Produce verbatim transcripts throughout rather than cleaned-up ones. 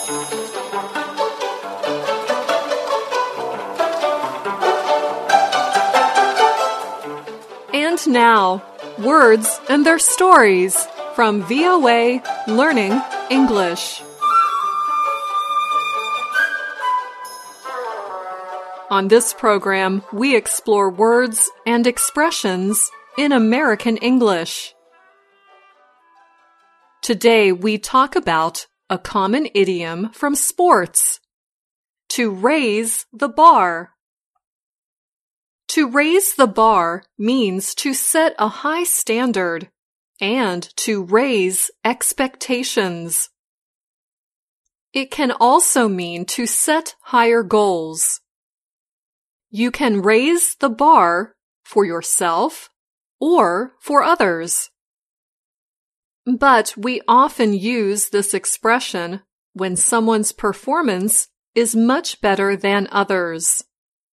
And now, words and their stories from V O A Learning English. On this program, we explore words and expressions in American English. Today, we talk about a common idiom from sports: to raise the bar. To raise the bar means to set a high standard and to raise expectations. It can also mean to set higher goals. You can raise the bar for yourself or for others. But we often use this expression when someone's performance is much better than others.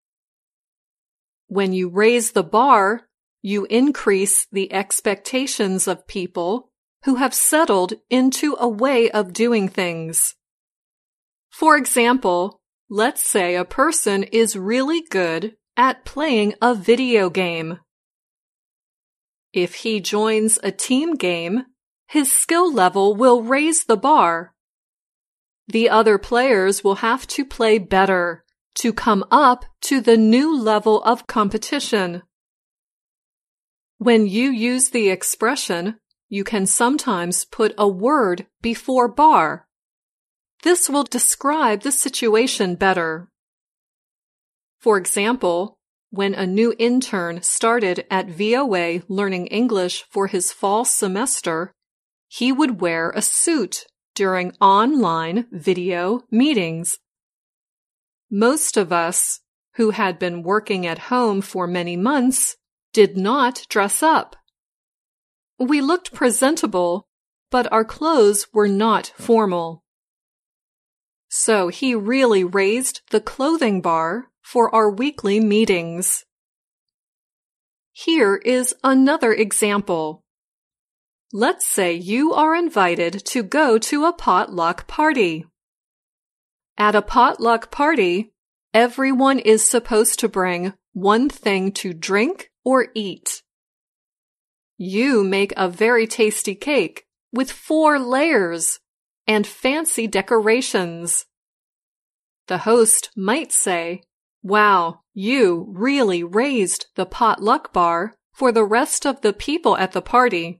When you raise the bar, you increase the expectations of people who have settled into a way of doing things. For example, let's say a person is really good at playing a video game. If he joins a team game, his skill level will raise the bar. The other players will have to play better to come up to the new level of competition. When you use the expression, you can sometimes put a word before bar. This will describe the situation better. For example, when a new intern started at V O A Learning English for his fall semester, he would wear a suit during online video meetings. Most of us, who had been working at home for many months, did not dress up. We looked presentable, but our clothes were not formal. So he really raised the clothing bar for our weekly meetings. Here is another example. Let's say you are invited to go to a potluck party. At a potluck party, everyone is supposed to bring one thing to drink or eat. You make a very tasty cake with four layers and fancy decorations. The host might say, "Wow, you really raised the potluck bar for the rest of the people at the party."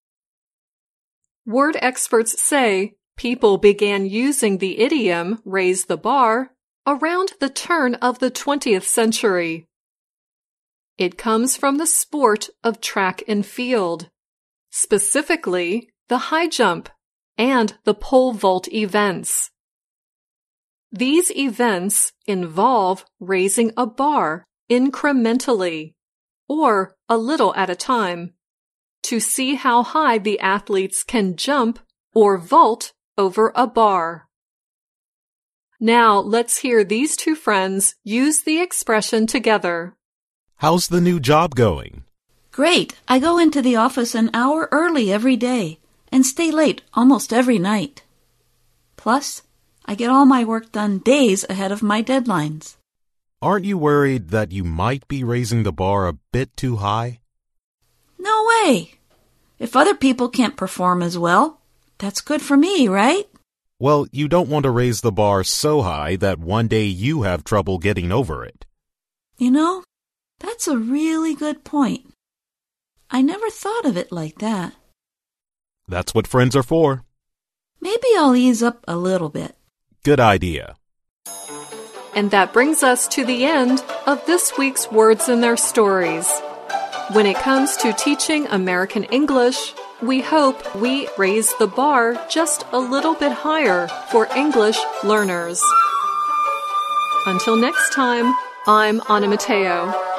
Word experts say people began using the idiom "raise the bar" around the turn of the twentieth century. It comes from the sport of track and field, specifically the high jump and the pole vault events. These events involve raising a bar incrementally, or a little at a time, to see how high the athletes can jump or vault over a bar. Now let's hear these two friends use the expression together. How's the new job going? Great. I go into the office an hour early every day and stay late almost every night. Plus, I get all my work done days ahead of my deadlines. Aren't you worried that you might be raising the bar a bit too high? No way. If other people can't perform as well, that's good for me, right? Well, you don't want to raise the bar so high that one day you have trouble getting over it. You know, that's a really good point. I never thought of it like that. That's what friends are for. Maybe I'll ease up a little bit. Good idea. And that brings us to the end of this week's Words and Their Stories. When it comes to teaching American English, we hope we raise the bar just a little bit higher for English learners. Until next time, I'm Anna Mateo.